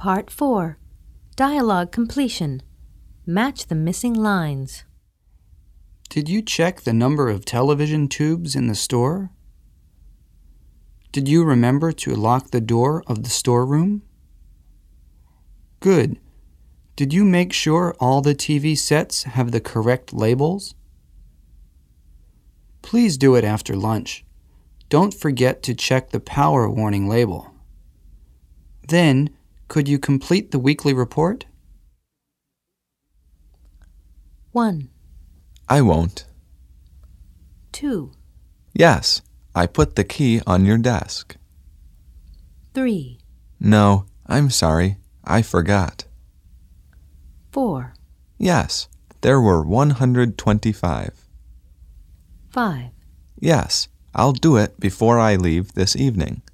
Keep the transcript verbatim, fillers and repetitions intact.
Part four. Dialogue completion. Match the missing lines. Did you check the number of television tubes in the store? Did you remember to lock the door of the storeroom? Good. Did you make sure all the T V sets have the correct labels? Please do it after lunch. Don't forget to check the power warning label. Then, could you complete the weekly report? one. I won't. two. Yes, I put the key on your desk. three. No, I'm sorry, I forgot. four. Yes, there were one hundred twenty-five. five. Yes, I'll do it before I leave this evening.